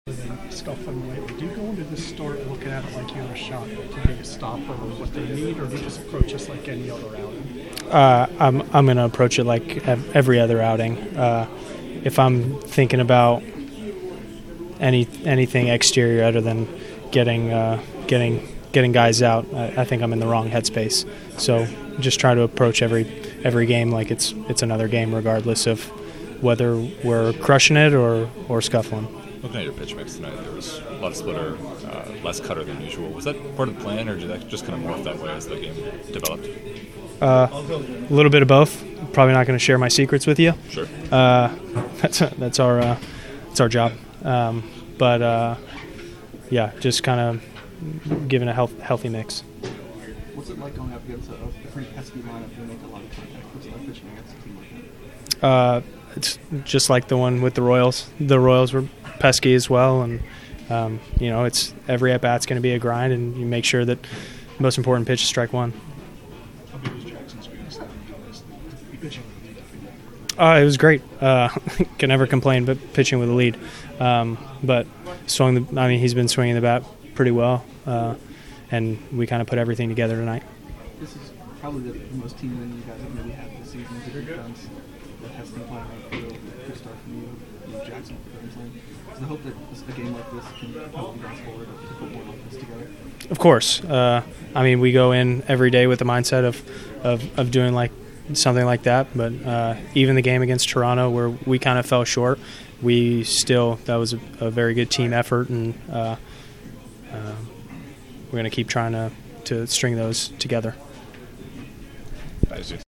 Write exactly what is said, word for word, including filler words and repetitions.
Scuffling lately. Do you go into the start looking at it like you're a shot to get a stopper or what they need, or do you just approach us like any other outing? Uh, I'm I'm going to approach it like every other outing. Uh, if I'm thinking about any anything exterior other than getting uh, getting getting guys out, I, I think I'm in the wrong headspace. So just try to approach every every game like it's it's another game, regardless of whether we're crushing it or or scuffling. Looking at your pitch mix tonight, there was a lot of splitter, uh, less cutter than usual. Was that part of the plan, or did that just kind of morph that way as the game developed? Uh, a little bit of both. Probably not going to share my secrets with you. Sure. Uh, that's that's our uh, that's our job. Um, but uh, yeah, just kind of giving a health, healthy mix. What's it like going up against a, a pretty pesky lineup and make a lot of contact? What's it like pitching against a team like that? Uh, it's just like the one with the Royals. The Royals were pesky as well, and um, you know, it's every at bat's going to be a grind, and you make sure that the most important pitch is strike one. How big was Jackson's weakness to be pitching with the lead? Uh, it was great. Uh, can never complain, but pitching with a lead. Um, but swung the. I mean, he's been swinging the bat pretty well, uh, and we kind of put everything together tonight. This is probably the, the most team win you guys have maybe had this season. Is it defense that has been playing right field? Good start from you, you know, Jackson with the Grand Slam. Is the hope that a game like this can help you guys forward to put more of this together? Of course. Uh, I mean, we go in every day with the mindset of, of, of doing like something like that. But uh, even the game against Toronto, where we kind of fell short, we still that was a, a very good team effort, and uh, uh, we're going to keep trying to to string those together. Thanks,